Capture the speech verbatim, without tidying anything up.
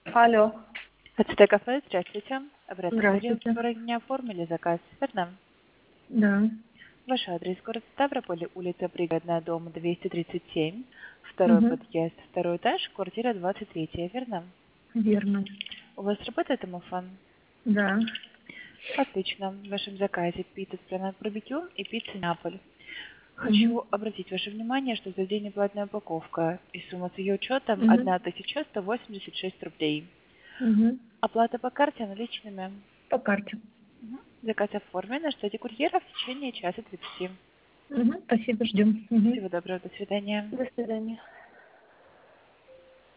Алло. ХЦТ кафе, здравствуйте. Обратно говорим, Здравствуйте. вчера не оформили заказ, верно? Да. Ваш адрес город Ставрополь, улица Пригородная, дом двести тридцать семь, второй Угу. подъезд, второй этаж, квартира двадцать три, верно? Верно. У вас работает домофон? Да. Отлично. В вашем заказе пицца страна барбекю и пицца Неаполь. Угу. Хочу обратить ваше внимание, что за день платная упаковка и сумма с ее учетом Угу. тысяча сто восемьдесят шесть рублей. Угу. Оплата по карте наличными. По карте. Мгм. Заказ оформлен, ждете курьера в течение часа тридцати. Угу. Спасибо, ждем. Угу. Всего доброго, до свидания. До свидания.